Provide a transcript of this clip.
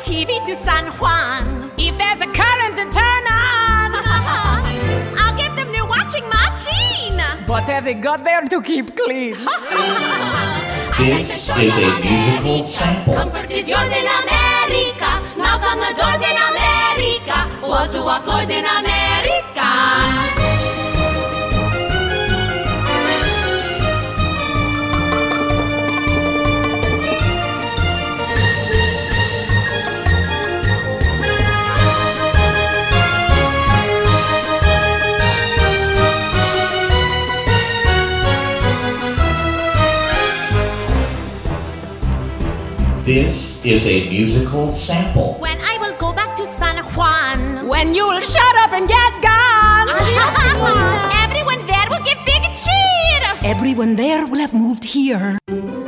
TV to San Juan. If there's a current to turn on, I'll give them new washing machine. but have they got there to keep clean? This is a musical sample. Comfort is yours in America. Knocks on the doors in America. Wall-to-wall floors in America. This is a musical sample. When I will go back to San Juan. When you'll shut up and get gone. Everyone there will give big cheer. Everyone there will have moved here.